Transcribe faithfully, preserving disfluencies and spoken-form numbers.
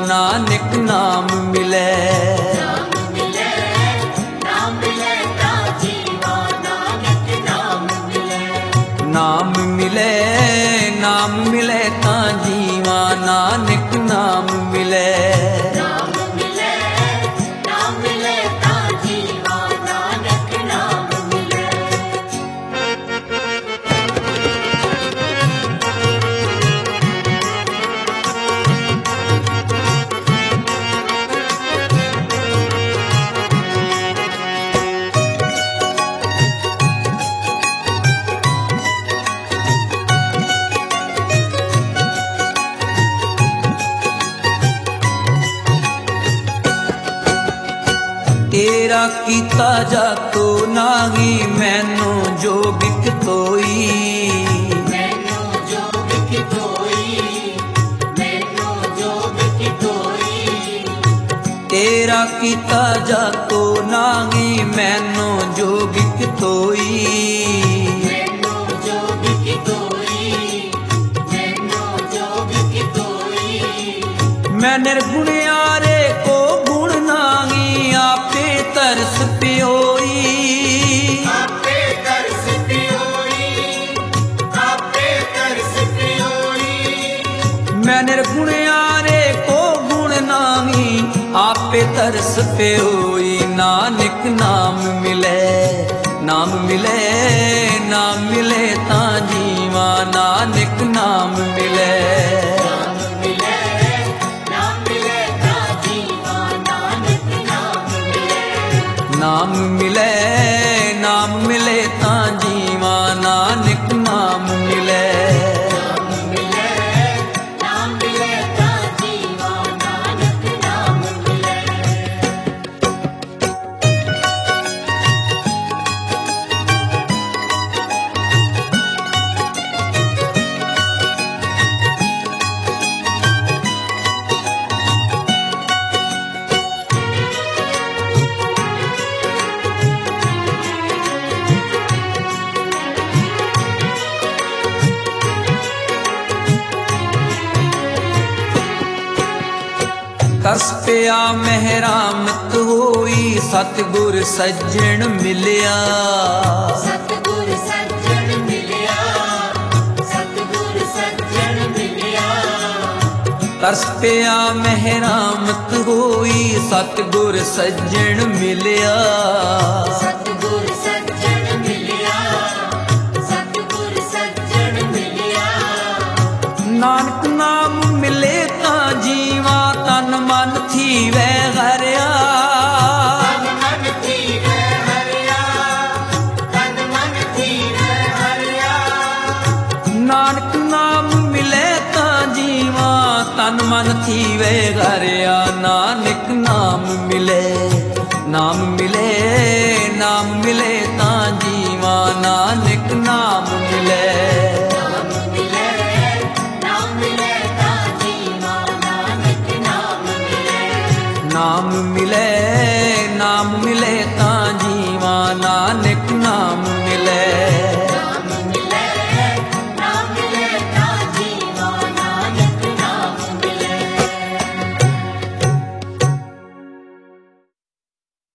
नानक नाम मिले। नाम मिले नाम मिले ता जीवा नानक नाम मिले। नाम मिले नाम मिले ता जीवा नानक नाम मिले। नाम मिले नाम मिले ता जीवा नानक नाम मिले। तेरा कीता जातो नाही मैनू जोगिक तोई। मैनू जोगिक तोई मैनू जोगिक तोई। तेरा कीता जातो नाही मैनू जोगिक तोई। मैनू जोगिक तोई मैनू जोगिक तोई। मैं निर्गुणियारे को गुण नाही आपे तरस पियोई। आपे तरस पियोई आपे तरस पियोई। मैं निर्गुणियारे को गुण नाही आपे तरस पियोई। नानक नाम मिले नाम मिले नाम मिले ता जीवा नानक नाम मिले। नाम मिले नाम मिले ता जीवा नानक नाम मिले। नाम मिले नाम मिले ता जीवा नानक नाम मिले। नाम मिले नाम मिले ता जीवा नानक नाम मिले। तस पिया मेहरामत होई सतगुर सज्जन मिलिया। सतगुर सज्जन मिलिया सतगुर सज्जन मिलिया। तस पिया मेहरामत होई सतगुर सज्जन मिलिया। सतगुर सज्जन मिलिया सतगुर सज्जन मिलिया। नानक नाम मिले ता जीवा तन मन थीवे हरिया। तन मन थीवे हरिया तन मन थीवे हरिया। नानक नाम मिले ता जीवा तन मन थीवे हरिया। नानक नाम मिले नाम मिले नाम मिले ता जीवा नानक नाम मिले। नाम मिले नाम मिले ता जीवा नानक नाम मिले। नाम मिले नाम मिले